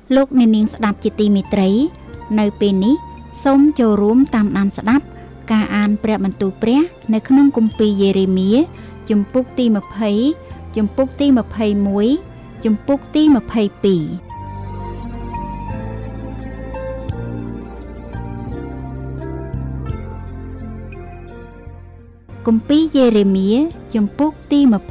លោកអ្នកនាងស្ដាប់ជាទីមេត្រីនៅពេលនេះសូមចូលរួមតាមដានស្ដាប់ការអានព្រះបន្ទូលព្រះនៅក្នុងគម្ពីរយេរេមៀជំពូកទី20ជំពូកទី21ជំពូកទី22គម្ពីរយេរេមៀជំពូកទី20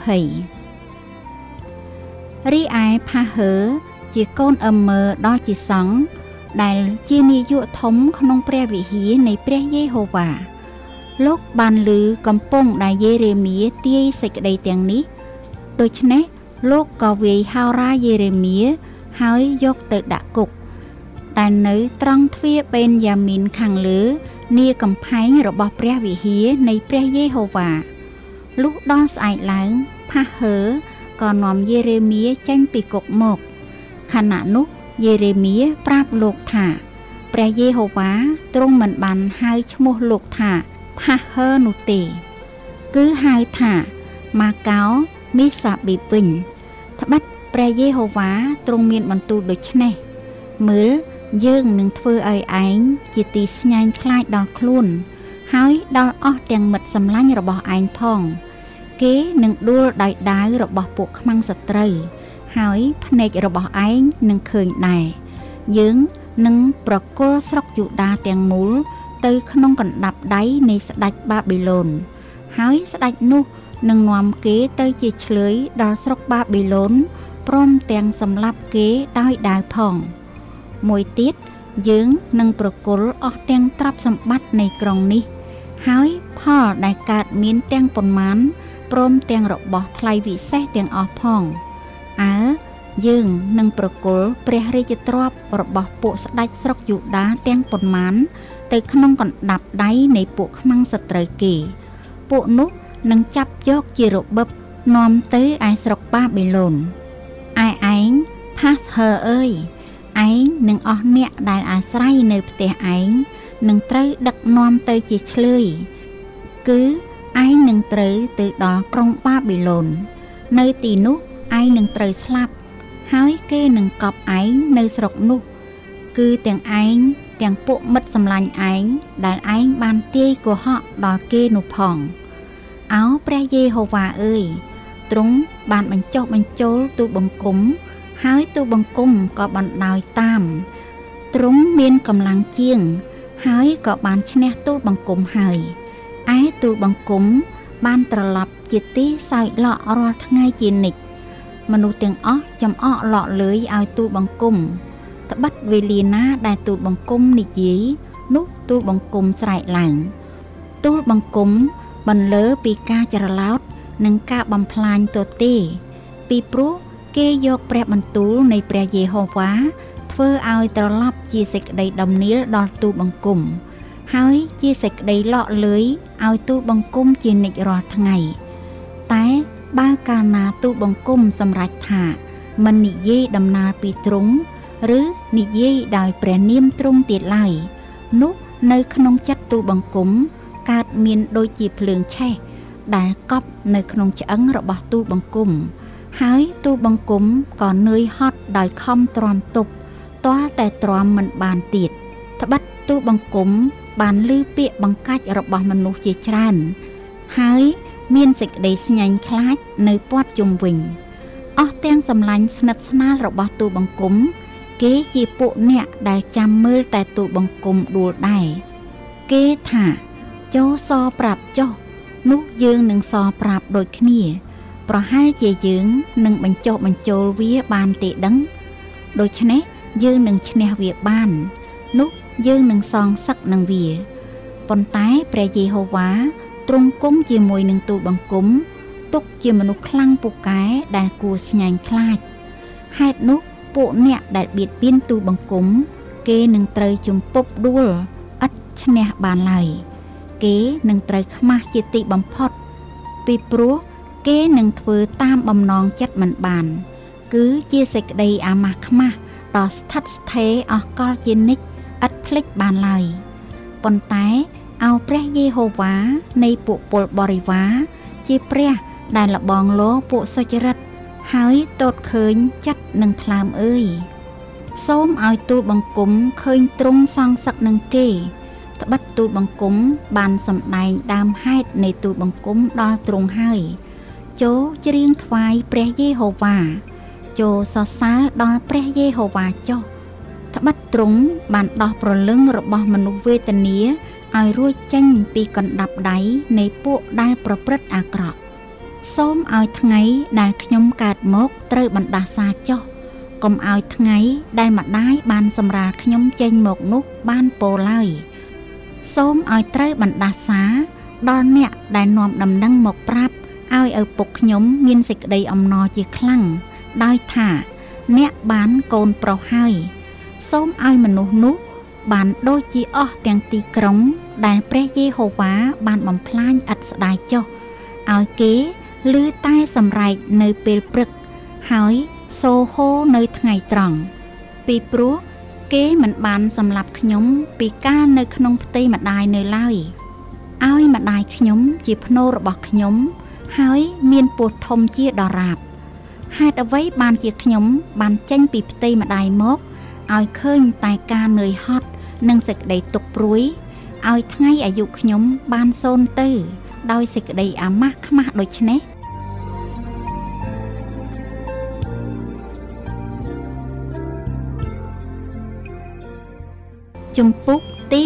រីឯផាហឺជាកូនអឹមមើដ៏ជាសង្ឃដែលជានាយកធំក្នុងព្រះវិហារនៃព្រះយេហូវ៉ាលោកបានឮកំពុងដែលយេរេមៀទាយសេចក្តីទាំងនេះដូច្នេះលោកក៏វាយហោរាយេរេមៀហើយយកទៅដាក់គុកដែលនៅត្រង់ទ្វារបេនយ៉ាមីនខាងលើនាកំផែងរបស់ព្រះវិហារនៃព្រះយេហូវ៉ាលុះដល់ស្អែកឡើងផាហឺក៏នាំយេរេមៀចេញពីគុកមកខណៈនោះយេរេមៀប្រាប់លោកថាព្រះយេហូវ៉ាទ្រង់មិនបានហៅឈ្មោះលោកថាផាហឺនោះទេគឺហៅថាម៉ាកោមីសាប៊ីបវិញត្បិតព្រះយេហូវ៉ាទ្រង់មានបន្ទូលដូច្នេះមើលយើងនឹងធ្វើឲ្យឯងជាទីស្ញែងខ្លាចដល់ខ្លួនហើយដល់អស់ទាំងមិត្តសម្លាញ់របស់ឯងផងគេនឹងដួលដោយដាវរបស់ពួកខ្មាំងសត្រូវហើយភ្នែករបស់ឯងនឹងឃើញដែរយើងនឹងប្រគល់ស្រុកយូដាទាំងមូលទៅក្នុងកណ្ដាប់ដៃនៃស្ដេចបាប៊ីឡូនហើយស្ដេចនោះនឹងនាំគេទៅជាឆ្លើយដល់ស្រុកបាប៊ីឡូនព្រមទាំងសម្លាប់គេដោយដាវផងមួយទៀតយើងនឹងប្រគល់អស់ទាំងទ្រព្យសម្បត្តិនៃក្រុងនេះហើយផលដែលកើតមានទាំងប៉ុន្មានព្រមទាំងរបស់ថ្លៃវិសេសទាំងអស់ផងយើងនឹងប្រគល់ព្រះរាជទ្រព្យរបស់ពួកស្ដេចស្រុកយូដាទាំងប៉ុន្មានទៅក្នុងកណ្ដាប់ដៃនៃពួកខ្មាំងសត្រូវគេពួកនោះនឹងចាប់យកជារបបនាំទៅឯស្រុកបាប៊ីឡូនឯងផាសហឺអើយឯងនឹងអស់អ្នកដែលអាស្រ័យនៅផ្ទះឯងនឹងត្រូវដឹកនាំទៅជាឆ្លើយគឺឯងនឹងត្រូវទៅដល់ក្រុងបាប៊ីឡូននៅទីនោះឯងនឹងត្រូវស្លាប់ហើយគេនឹងកប់ឯងនៅស្រុកនោះគឺទាំងឯងទាំងពួកមិត្តសម្លាញ់ឯងដែលឯងបានទាយកុហកដល់គេនោះផងអោព្រះយេហូវ៉ាអើយទ្រង់បានបញ្ចុះបញ្ចូលទូលបង្គំហើយទូលបង្គំក៏បណ្ដោយតាមទ្រង់មានកម្លាំងជាងហើយក៏បានឈ្នះទូលបង្គំហើយឯទូលបង្គំបានត្រឡប់ជាទីសោយឡក់រាល់ថ្ងៃជានិច្ចមនុស្សទាំងអស់ចំអកឡក់លើយឲ្យទូលបង្គំត្បិតវេលាណាដែលទូលបង្គំនិយាយនោះទូលបង្គំស្រែកឡើងទូលបង្គំបន្លឺពីការច្រឡោតនិងការបំផ្លាញទទេពីព្រោះគេយកព្រះបន្ទូលនៃព្រះយេហូវ៉ាធ្វើឲ្យត្រឡប់ជាសេចក្តីដំណៀលដល់ទូលបង្គំហើយជាសេចក្តីឡក់លើយឲ្យទូលបង្គំជានិច្ចរាល់ថ្ងៃតែបើកាលណាទូលបង្គំសម្រេចថាមិននិយាយដំណើរពីទ្រង់ឬនិយាយដោយព្រះនាមទ្រង់ទៀតឡើយនោះនៅក្នុងចិត្តទូលបង្គំកើតមានដូចជាភ្លើងឆេះដែលកប់នៅក្នុងឆ្អឹងរបស់ទូលបង្គំហើយទូលបង្គំក៏នឿយហត់ដោយខំទ្រាំទប់ទាល់តែទ្រាំមិនបានទៀតត្បិតទូលបង្គំបានឮពាក្យបង្កាច់របស់មនុស្សជាច្រើនហើយមានសេចក្តីស្ញែងខ្លាចនៅព័ទ្ធជុំវិញអស់ទាំងសម្លាញ់ស្និទ្ធស្នាលរបស់ទូលបង្គំគេជាពួកអ្នកដែលចាំមើលតែទូលបង្គំដួលដែរគេថាចូលសប្រាប់ចុះនោះយើងនឹងសប្រាប់ដូចគ្នាប្រហែលជាយើងនឹងបញ្ចុះបញ្ចូលវាបានទេដឹងដូច្នេះយើងនឹងឈ្នះវាបាននោះយើងនឹងសងសឹកនឹងវាប៉ុន្តែព្រះយេហូវ៉ាទ្រង់គង់ជាមួយនឹងទូលបង្គំទុកជាមនុស្សខ្លាំងពូកែដែលគួរស្ញែងខ្លាចហេតុនោះពួកអ្នកដែលបៀតបៀនទូលបង្គំគេនឹងត្រូវជំពប់ដួលឥតឈ្នះបានឡើយគេនឹងត្រូវខ្មាស់ជាទីបំផុតពីព្រោះគេនឹងធ្វើតាមបំណងចិត្តមិនបានគឺជាសេចក្តីអាម៉ាស់ខ្មាស់ដ៏ស្ថិតស្ថេរអស់កលជានិច្ចឥតភ្លេចបានឡើយប៉ុន្តែអោព្រះយេហូវ៉ានៃពួកពលបរិវារជាព្រះដែលលបងលោពួកសុចរិតហើយទតឃើញចិត្តនឹងថ្លើមអើយសូមឲ្យទូលបង្គំឃើញទ្រង់សងសឹកនឹងគេត្បិតទូលបង្គំបានសម្ដែងដើមហេតុនៃទូលបង្គំដល់ទ្រង់ហើយចូលច្រៀងថ្វាយព្រះយេហូវ៉ាចូលសរសើរដល់ព្រះយេហូវ៉ាចុះត្បិតទ្រង់បានដោះព្រលឹងរបស់មនុស្សវេទនាឲ្យរួចចេញពីកណ្ដាប់ដៃនៃពួកដែលប្រព្រឹត្តអាក្រក់សូមឲ្យថ្ងៃដែលខ្ញុំកើតមកត្រូវបណ្ដាសាចុះកុំឲ្យថ្ងៃដែលម្ដាយបានសម្រាលខ្ញុំចេញមកនោះបានពោលឡើយសូមឲ្យត្រូវបណ្ដាសាដល់អ្នកដែលនាំដំណឹងមកប្រាប់ឲ្យឪពុកខ្ញុំមានសេចក្តីអំណរជាខ្លាំងដោយថាអ្នកបានកូនប្រុសហើយសូមឲ្យមនុស្សនោះបានដូចជាអស់ទាំងទីក្រុងដែលព្រះយេហូវ៉ាបានបំផ្លាញឥតស្ដាយចុះឲ្យគេឮតែសម្រែកនៅពេលព្រឹកហើយសូហូនៅថ្ងៃត្រង់ពីព្រោះគេមិនបានសម្លាប់ខ្ញុំពីកាលនៅក្នុងផ្ទៃម្ដាយនៅឡើយឲ្យម្ដាយខ្ញុំជាភ្នូររបស់ខ្ញុំហើយមានពោះធំជាដរាបហេតុអ្វីបានជាខ្ញុំបានចេញពីផ្ទៃម្ដាយមកឲ្យឃើញតែការនឿយហត់និងសេចក្តីទុក្ខព្រួយឲ្យថ្ងៃអាយុខ្ញុំបានសូន្យទៅដោយសេចក្តីអាម៉ាស់ខ្មាស់ដូច្នេះជំពូកទី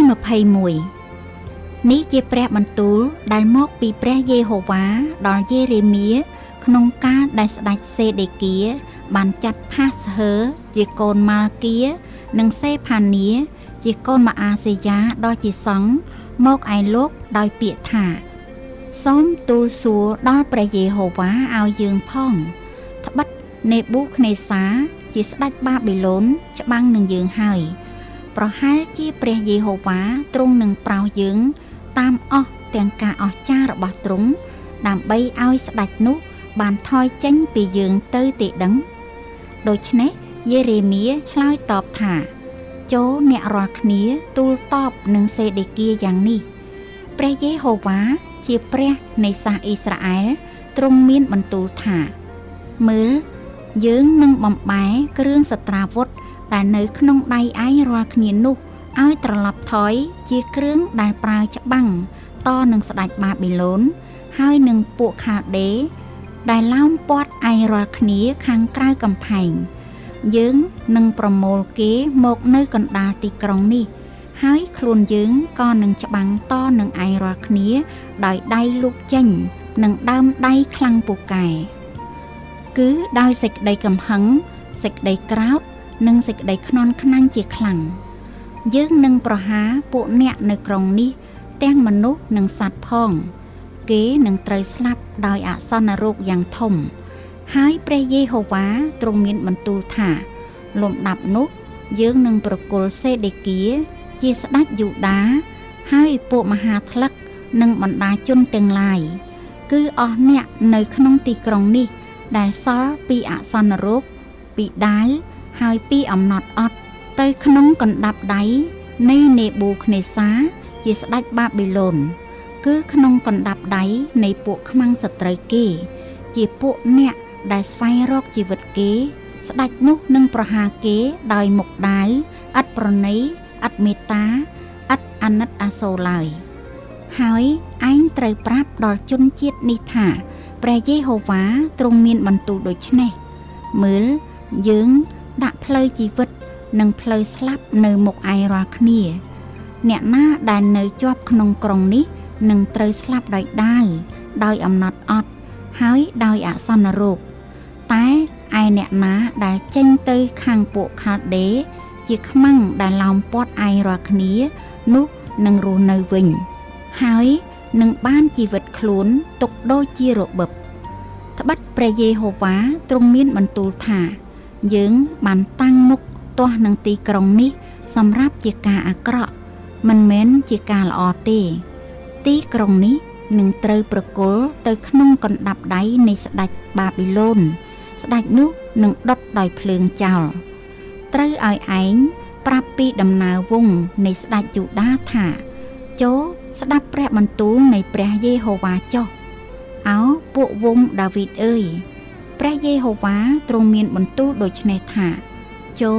21នេះជាព្រះបន្ទូលដែលមកពីព្រះយេហូវ៉ាដល់យេរេមៀក្នុងកាលដែលស្ដេចសេដេគៀបានចាត់ផាសហឺជាកូនម៉ាល់គៀនិងសេផានីជាកូនម៉ាអាសេយ៉ាដ៏ជាសង្ឃមកឯលោកដោយពាក្យថាសូមទូលសួរដល់ព្រះយេហូវ៉ាឲ្យយើងផងត្បិតនេប៊ូខនេសាជាស្ដេចបាប៊ីឡូនច្បាំងនឹងយើងហើយប្រហែលជាព្រះយេហូវ៉ាទ្រង់នឹងប្រោសយើងតាមអស់ទាំងការអស្ចារ្យរបស់ទ្រង់ដើម្បីឲ្យស្ដេចនោះបានថយចេញពីយើងទៅទេដឹងដូច្នេះយេរេមៀឆ្លើយតបថាចូលអ្នករាល់គ្នាទូលតបនឹងសេដេគៀយ៉ាងនេះព្រះយេហូវ៉ាជាព្រះនៃសាសអ៊ីស្រាអែលទ្រង់មានបន្ទូលថាមើលយើងនឹងបំបែគ្រឿងសត្រាវុធដែលនៅក្នុងដៃឯងរាល់គ្នានោះឲ្យត្រឡប់ថយជាគ្រឿងដែលប្រើច្បាំងតនឹងស្ដេចបាប៊ីឡូនហើយនឹងពួកខាល់ដេដែលឡោមព័ទ្ធឯងរាល់គ្នាខាងក្រៅកំផែងយើងនឹងប្រមូលគេមកនៅកណ្ដាលទីក្រុងនេះហើយខ្លួនយើងក៏នឹងច្បាំងតនឹងឯងរាល់គ្នាដោយដៃលូកចេញនឹងដើមដៃខ្លាំងពូកែគឺដោយសេចក្តីកំហឹងសេចក្តីក្រោធនិងសេចក្តីខ្នន់ខ្នាញ់ជាខ្លាំងយើងនឹងប្រហារពួកអ្នកនៅក្រុងនេះទាំងមនុស្សនិងសត្វផងគេនឹងត្រូវស្លាប់ដោយអសន្នរោគយ៉ាងធំហើយព្រះយេហូវ៉ាទ្រង់មានបន្ទូលថាលំដាប់នោះយើងនឹងប្រគល់សេដេគៀជាស្ដេចយូដាហើយពួកមហាថ្លឹកនិងបណ្ដាជនទាំងឡាយគឺអស់អ្នកនៅក្នុងទីក្រុងនេះដែលសល់ពីអសន្នរោគពីដាវហើយពីអំណត់អត់ទៅក្នុងកណ្ដាប់ដៃនៃនេប៊ូខនេសាជាស្ដេចបាប៊ីឡូនគឺក្នុងកណ្ដាប់ដៃនៃពួកខ្មាំងសត្រូវគេជាពួកអ្នកដែលស្វែងរកជីវិតគេស្ដេចនោះនឹងប្រហារគេដោយមុខដាវឥតប្រណីឥតមេត្តាឥតអាណិតអាសូរឡើយហើយឯងត្រូវប្រាប់ដល់ជនជាតិនេះថាព្រះយេហូវ៉ាទ្រង់មានបន្ទូលដូច្នេះមើលយើងដាក់ផ្លូវជីវិតនិងផ្លូវស្លាប់នៅមុខឯងរាល់គ្នាអ្នកណាដែលនៅជាប់ក្នុងក្រុងនេះនឹងត្រូវស្លាប់ដោយដាវដោយអំណត់អត់ហើយដោយអសន្នរោគតែឯអ្នកណាដែលចេញទៅខាងពួកខាល់ដេជាខ្មាំងដែលឡោមព័ទ្ធឯងរាល់គ្នានោះនឹងរស់នៅវិញហើយនឹងបានជីវិតខ្លួនទុកដូចជារបបត្បិតព្រះយេហូវ៉ាទ្រង់មានបន្ទូលថាយើងបានតាំងមុខទាស់នឹងទីក្រុងនេះសម្រាប់ជាការអាក្រក់មិនមែនជាការល្អទេទីក្រុងនេះនឹងត្រូវប្រគល់ទៅក្នុងកណ្ដាប់ដៃនៃស្ដេចបាប៊ីឡូនស្ដេចនោះនឹងដុតដោយភ្លើងចោលត្រូវឲ្យឯងប្រាប់ពីដំណើរវង្សនៃស្ដេចយូដាថាចូលស្ដាប់ព្រះបន្ទូលនៃព្រះយេហូវ៉ាចុះអោពួកវង្សដាវីតអើយព្រះយេហូវ៉ាទ្រង់មានបន្ទូលដូច្នេះថាចូល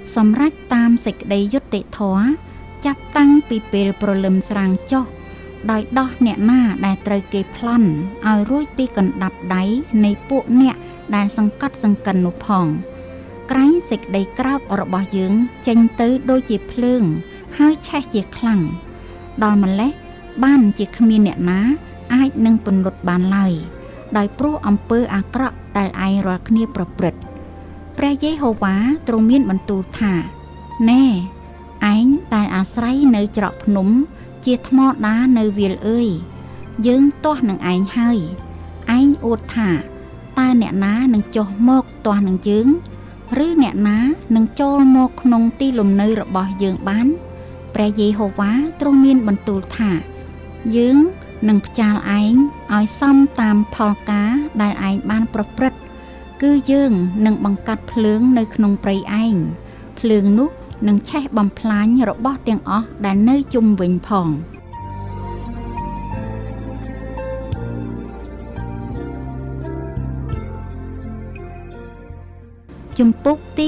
សម្រេចតាមសេចក្តីយុត្តិធម៌ចាប់តាំងពីពេលព្រលឹមស្រាងចុះដោយដោះអ្នកណាដែលត្រូវគេប្លន់ឲ្យរួចពីកណ្ដាប់ដៃនៃពួកអ្នកដែលសង្កត់សង្កិននោះផងក្រែងសេចក្តីក្រោធរបស់យើងចេញទៅដូចជាភ្លើងហើយឆេះជាខ្លាំងដល់ម្លេះបានជាគ្មានអ្នកណាអាចនឹងពន្លត់បានឡើយដោយព្រោះអំពើអាក្រក់ដែលឯងរាល់គ្នាប្រព្រឹត្តព្រះយេហូវ៉ាទ្រង់មានបន្ទូលថាណែឯងដែលអាស្រ័យនៅច្រកភ្នំជាថ្មដានៅវាលអើយយើងទាស់នឹងឯងហើយឯងអួតថាតើអ្នកណានឹងចុះមកទាស់នឹងយើងឬអ្នកណានឹងចូលមកក្នុងទីលំនៅរបស់យើងបានព្រះយេហូវ៉ាទ្រង់មានបន្ទូលថាយើងនឹងផ្ចាលឯងឲ្យសមតាមផលការដែលឯងបានប្រព្រឹត្តគឺយើងនឹងបង្កាត់ភ្លើងនៅក្នុងព្រៃឯងភ្លើងនោះនឹងឆេះបំផ្លាញរបស់ទាំងអស់ដែលនៅជុំវិញផងជំពូកទី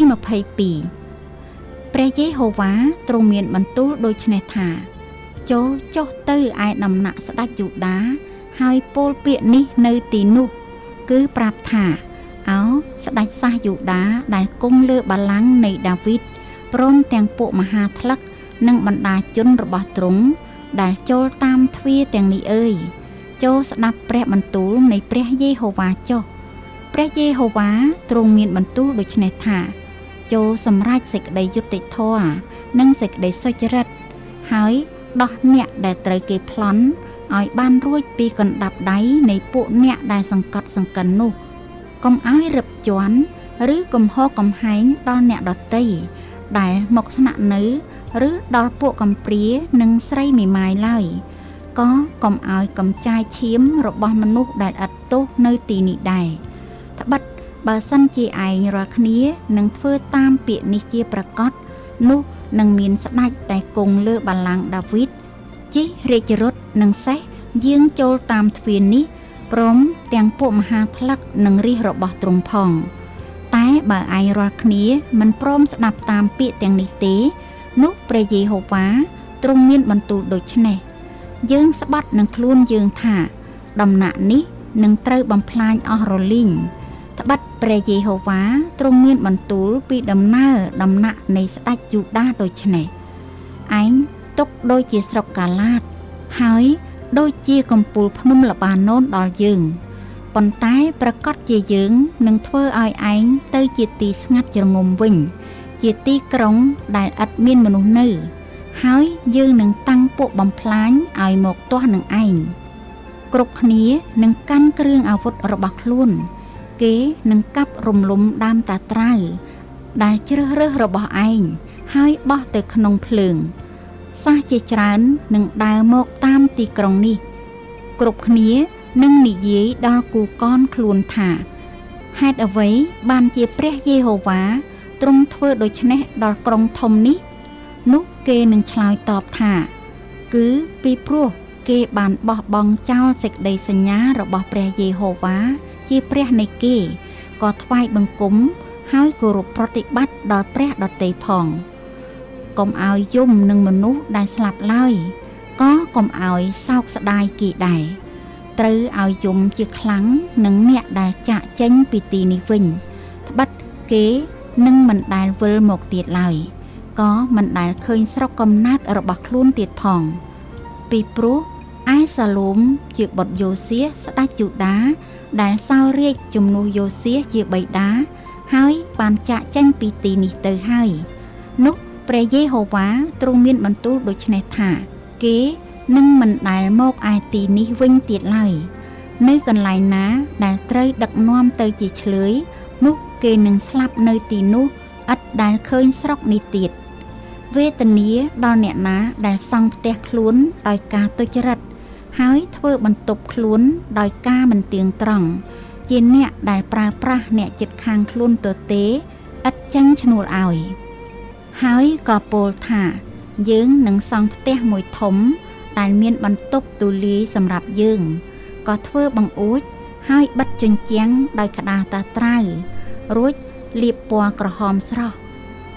22ព្រះយេហូវ៉ាទ្រង់មានបន្ទូលដូចនេះថាចូលចុះទៅឯដំណាក់ស្ដេចយូដាហើយពោលពាក្យនេះនៅទីនោះគឺប្រាប់ថាឱស្ដេចសាសយូដាដែលគង់លើបល្ល័ង្កនៃដាវីតព្រមទាំងពួកមហាថ្លឹកនិងបណ្ដាជនរបស់ទ្រង់ដែលចូលតាមទ្វារទាំងនេះអើយចូលស្ដាប់ព្រះបន្ទូលនៃព្រះយេហូវ៉ាចុះព្រះយេហូវ៉ាទ្រង់មានបន្ទូលដូចនេះថាចូលសម្រេចសេចក្តីយុត្តិធម៌និងសេចក្តីសុចរិតហើយដោះអ្នកដែលត្រូវគេប្លន់ឲ្យបានរួចពីកណ្ដាប់ដៃនៃពួកអ្នកដែលសង្កត់សង្កិននោះកុំឲ្យរឹបជាន់ឬកំហកកំហែងដល់អ្នកដទៃដែលមកស្នាក់នៅឬដល់ពួកកំព្រានិងស្រីមេម៉ាយឡើយក៏កុំឲ្យកំចាយឈាមរបស់មនុស្សដែលឥតទោសនៅទីនេះដែរត្បិតបើសិនជាឯងរាល់គ្នានឹងធ្វើតាមពាក្យនេះជាប្រកាសនោះនឹងមានស្ដេចតែគង់លើបល្ល័ង្កដាវីតជិះរាជរថនិងសេះយាងចូលតាមទ្វារនេះព្រមទាំងពួកមហាថ្លឹកនិងរាជរបស់ទ្រង់ផងតែបើឯងរាល់គ្នាមិនព្រមស្ដាប់តាមពាក្យទាំងនេះទេនោះព្រះយេហូវ៉ាទ្រង់មានបន្ទូលដូចនេះយើងស្បត់នឹងខ្លួនយើងថាដំណាក់នេះនឹងត្រូវបំផ្លាញអស់រលីងត្បិតព្រះយេហូវ៉ាទ្រង់មានបន្ទូលពីដំណើរដំណាក់នៃស្ដេចយូដាដូចនេះឯងទុកដូចជាស្រុកកាឡាតហើយដូចជាកំពូលភ្នំលបាណូនដល់យើងប៉ុន្តែប្រកាសជាយើងនឹងធ្វើឲ្យឯងទៅជាទីស្ងាត់ជ្រងំវិញជាទីក្រុងដែលឥតមានមនុស្សនៅហើយយើងនឹងតាំងពួកបំផ្លាញឲ្យមកទាស់នឹងឯងគ្រប់គ្នានឹងកាន់គ្រឿងអាវុធរបស់ខ្លួនគេនឹងកាប់រំលំដើមតាត្រាវដែលជ្រើសរើសរបស់ឯងហើយបោះទៅក្នុងភ្លើងសាសជាច្រើននឹងដើរមកតាមទីក្រុងនេះគ្រប់គ្នានឹងនិយាយដល់គូកនខ្លួនថាហេតុអ្វីបានជាព្រះយេហូវ៉ាទ្រង់ធ្វើដូច្នេះដល់ក្រុងធំនេះនោះគេនឹងឆ្លើយតបថាគឺពីព្រោះគេបានបោះបង់ចោលសេចក្តីសញ្ញារបស់ព្រះយេហូវ៉ាជាព្រះនៃគេក៏ថ្វាយបង្គំហើយគោរពប្រតិបត្តិដល់ព្រះដទៃផងកុំឲ្យយំនឹងមនុស្សដែលស្លាប់ឡើយក៏កុំឲ្យសោកស្ដាយគេដែរត្រូវឲ្យយំជាខ្លាំងនឹងអ្នកដែលចាកចេញពីទីនេះវិញត្បិតគេនឹងមិនដែលវិលមកទៀតឡើយក៏មិនដែលឃើញស្រុកកំណើតរបស់ខ្លួនទៀតផងពីព្រោះឯសាឡូមជាបុត្រយ៉ូសៀស្ដេចយូដាដែលសោយរាជជំនួសយ៉ូសៀជាបិតាហើយបានចាកចេញពីទីនេះទៅហើយនោះព្រះយេហូវ៉ាទ្រង់មានបន្ទូលដូចនេះថាគេនឹងមិនដែលមកឯទីនេះវិញទៀតឡើយនៅកន្លែងណាដែលត្រូវដឹកនាំទៅជាឆ្លើយនោះគេនឹងស្លាប់នៅទីនោះឥតដែលឃើញស្រុកនេះទៀតវេទនាដល់អ្នកណាដែលសង់ផ្ទះខ្លួនដោយការទុច្ចរិតហើយធ្វើបន្ទប់ខ្លួនដោយការមិនទៀងត្រង់ជាអ្នកដែលប្រើប្រាស់អ្នកជិតខាងខ្លួនទទេឥតចាញ់ឈ្នួលឲ្យហើយក៏ពោលថាយើងនឹងសង់ផ្ទះមួយធំដែលមានបន្ទប់ទូលាយសម្រាប់យើងក៏ធ្វើបង្អួចហើយបិទជញ្ជាំងដោយក្តារតាត្រាវរួចលាបពណ៌ក្រហមស្រស់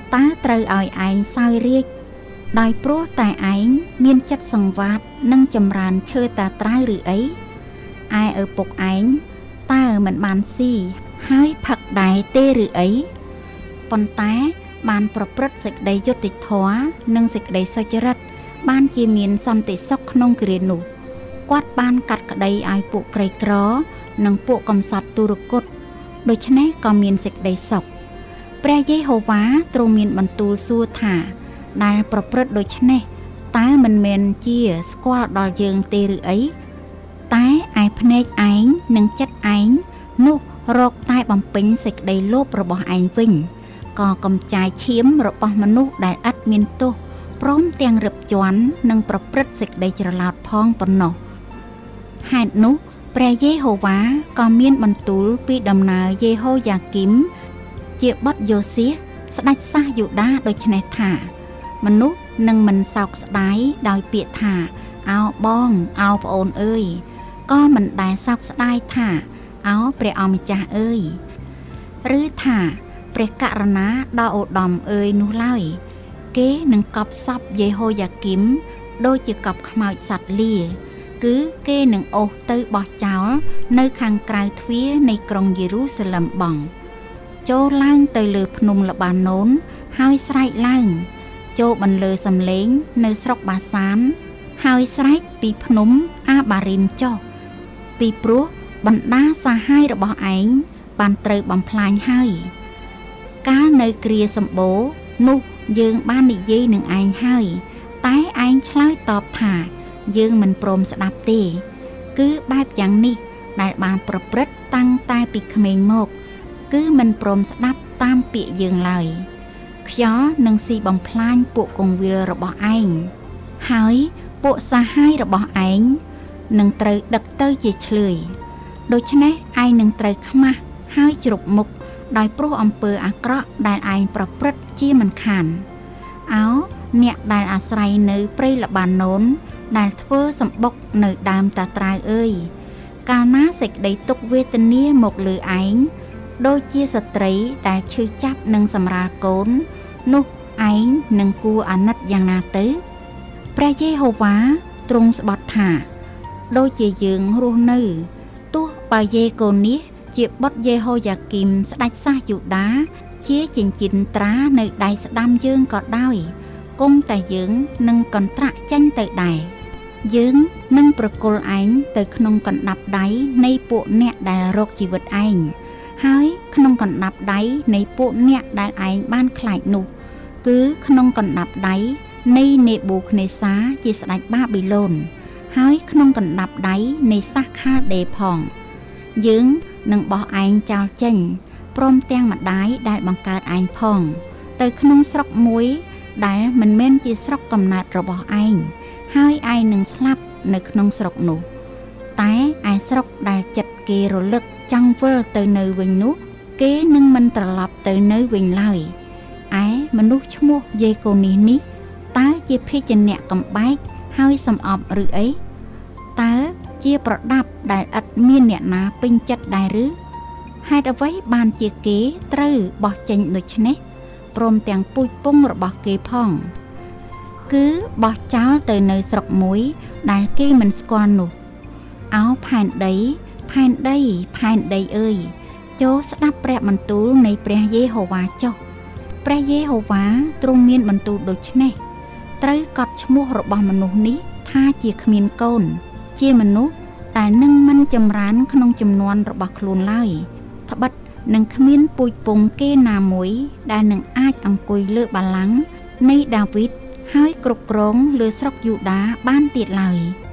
តើត្រូវឲ្យឯងសោយរាជដោយព្រោះតែឯងមានចិត្តសង្វាតនិងចម្រើនឈើតាត្រាវឬអីឯឪពុកឯងតើមិនបានស៊ីហើយផឹកដែរទេឬអីប៉ុន្តែបានប្រព្រឹត្តសេចក្តីយុត្តិធម៌និងសេចក្តីសុចរិតបានជាមានសន្តិសុខក្នុងគ្រានោះគាត់បានកាត់ក្តីឲ្យពួកក្រីក្រនិងពួកកំសត់ទុរគតដូច្នេះក៏មានសេចក្តីសុខព្រះយេហូវ៉ាទ្រង់មានបន្ទូលសួរថាដែលប្រព្រឹត្តដូច្នេះតើមិនមែនជាស្គាល់ដល់យើងទេឬអីតែឯភ្នែកឯងនិងចិត្តឯងនោះរកតែបំពេញសេចក្តីលោភរបស់ឯងវិញក៏កំចាយឈាមរបស់មនុស្សដែលឥតមានទោសព្រមទាំងរឹបជាន់និងប្រព្រឹត្តសេចក្តីច្រឡោតផងប៉ុណ្ណោះហេតុនោះព្រះយេហូវ៉ាក៏មានបន្ទូលពីដំណើរយេហូយ៉ាគីមជាបុត្រយ៉ូសៀសស្ដេចសាសយូដាដូច្នេះថាមនុស្សនឹងមិនសោកស្ដាយដោយពាក្យថាអោបងអោប្អូនអើយក៏មិនដែលសោកស្ដាយថាអោព្រះអម្ចាស់អើយឬថាព្រះករុណាដ៏ឧត្តមអើយនោះឡើយគេនឹងកប់សពយេហូយ៉ាគីមដូចជាកប់ខ្មោចសត្វលាគឺគេនឹងអូសទៅបោះចោលនៅខាងក្រៅទ្វារនៃក្រុងយេរូសាឡឹមបង់ចូលឡើងទៅលើភ្នំល្បាណូនហើយស្រែកឡើងចូលបន្លឺសំឡេងនៅស្រុកបាសានហើយស្រែកពីភ្នំអាបារីមចុះពីព្រោះបណ្ដាសាហាយរបស់ឯងបានត្រូវបំផ្លាញហើយកាលនៅគ្រាសម្បូរនោះយើងបាននិយាយនឹងឯងហើយតែឯងឆ្លើយតបថាយើងមិនព្រមស្ដាប់ទេគឺបែបយ៉ាងនេះដែលបានប្រព្រឹត្តតាំងតែពីក្មេងមកគឺមិនព្រមស្ដាប់តាមពាក្យយើងឡើយខ្យល់នឹងស៊ីបំផ្លាញពួកកងវិលរបស់ឯងហើយពួកសាហាយរបស់ឯងនឹងត្រូវដឹកទៅជាឆ្លើយដូច្នេះឯងនឹងត្រូវខ្មាស់ហើយជ្រប់មុខដោយព្រោះអំពើអាក្រក់ដែលឯងប្រព្រឹត្តជាមិនខានអោអ្នកដែលអាស្រ័យនៅព្រៃល្បាណូនដែលធ្វើសម្បុកនៅដើមតាត្រាវអើយកាលណាសេចក្តីទុក្ខវេទនាមកលើឯងដូចជាស្ត្រីដែលឈឺចាប់នឹងសម្រាលកូននោះឯងនឹងគួរអាណិតយ៉ាងណាទៅព្រះយេហូវ៉ាទ្រង់ស្បត់ថាដូចជាយើងរស់នៅទោះបើយេកូនេះជាបុត្រយេហូយ៉ាគីមស្ដេចសាសយូដាជាចិញ្ចៀនត្រានៅដៃស្ដាំយើងក៏ដោយគង់តែយើងនឹងកន្ត្រាក់ចេញទៅដែរយើងនឹងប្រគល់ឯងទៅក្នុងកណ្ដាប់ដៃនៃពួកអ្នកដែលរកជីវិតឯងហើយក្នុងកណ្ដាប់ដៃនៃពួកអ្នកដែលឯងបានខ្លាចនោះគឺក្នុងកណ្ដាប់ដៃនៃនេបូខនេសាជាស្ដេចបាប៊ីឡូនហើយក្នុងកណ្ដាប់ដៃនៃសាសខាល់ដេផងយើងនឹងបោះឯងចោលចេញព្រមទាំងម្ដាយដែលបង្កើតឯងផងទៅក្នុងស្រុកមួយដែលមិនមែនជាស្រុកកំណើតរបស់ឯងហើយឯងនឹងស្លាប់នៅក្នុងស្រុកនោះតែឯស្រុកដែលចិត្តគេរលឹកចង់វិលទៅនៅវិញនោះគេនឹងមិនត្រឡប់ទៅនៅវិញឡើយឯមនុស្សឈ្មោះយេកូនីនេះតើជាភេជ្ជៈកំបែកហើយសំអប់ឬអីតើជាប្រដាប់ដែលឥតមានអ្នកណាពេញចិត្តដែរឬហេតុអ្វីបានជាគេត្រូវបោះចេញដូច្នេះព្រមទាំងពូជពងរបស់គេផងគឺបោះចោលទៅនៅស្រុកមួយដែលគេមិនស្គាល់នោះអោផែនដីផែនដីផែនដីអើយចូលស្ដាប់ព្រះបន្ទូលនៃព្រះយេហូវ៉ាចុះព្រះយេហូវ៉ាទ្រង់មានបន្ទូលដូច្នេះត្រូវកត់ឈ្មោះរបស់មនុស្សនេះថាជាគ្មានកូនជាមនុស្សដែលនឹងមិនចម្រើនក្នុងចំនួនរបស់ខ្លួនឡើយត្បិតនឹងគ្មានពូជពងគេណាមួយដែលនឹងអាចអង្គុយលើបល្ល័ង្កនៃដាវីតហើយគ្រប់គ្រងលើស្រុកយូដាបានទៀតឡើយ